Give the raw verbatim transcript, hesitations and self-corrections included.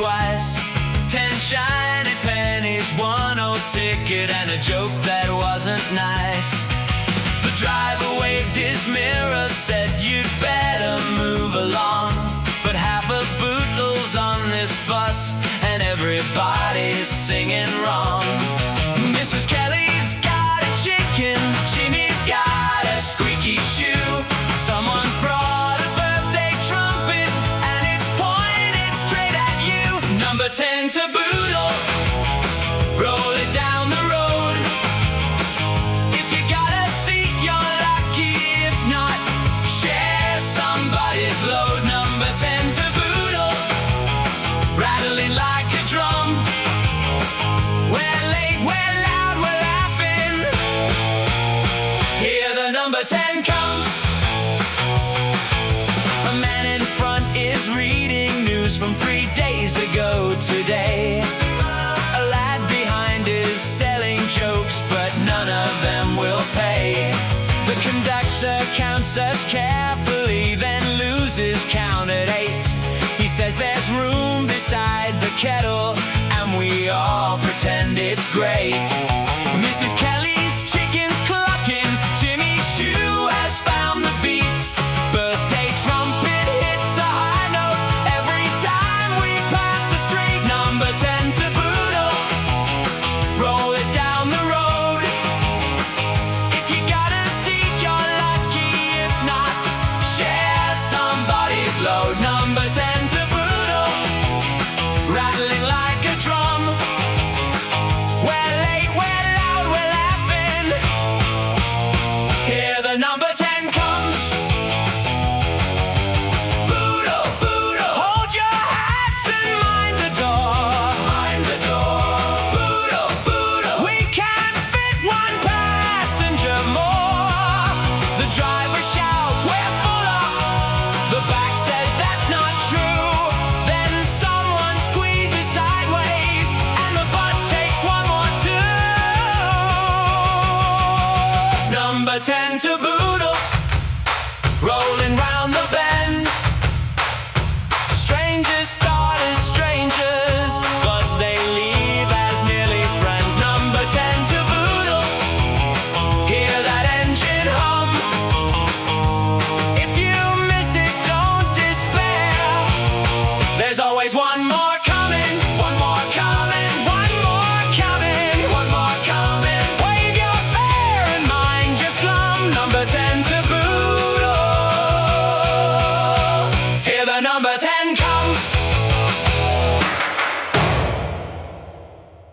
twice. Ten shiny pennies, one old ticket, and a joke that wasn't nice. The driver waved his mirror, said you'd better move along. But half of Bootle's on this bus, and everybody's singing wrong. Missus Kelly's got a chicken, Jimmy's got a squeaky shoe. Someone's brought a birthday trumpet, and it's pointed straight at you. Number ten to Bootle, roll it down the road. If you got a seat, you're lucky. If not, share somebody's load. Number ten to Bootle, rattling like a drum. We're late, we're loud, we're laughing. Here the number ten comes. A man in front is reading news from three days ago today. A lad behind is selling jokes, but none of them will pay. The conductor counts us carefully, then loses count at eight. He says there's room beside the kettle, and we all pretend it's great. Missus Kelly's chicken's clucking, Jimmy's shoe has found the beat. Birthday trumpet hits a high note every time we pass the street. Number ten to Bootle, roll it down the road. If you got a seat, you're lucky. If not, share somebody's load. Number ten to Bootle, rattling like a drum. We're late, we're loud, we're laughing. Here the number ten comes. Bootle, Bootle, hold your hats and mind the door. Mind the door. Bootle, Bootle, we can't fit one passenger more. The driver shouts, we're full up. The back says that's not true. Then someone squeezes sideways, and the bus takes one more too. Number ten to Bootle.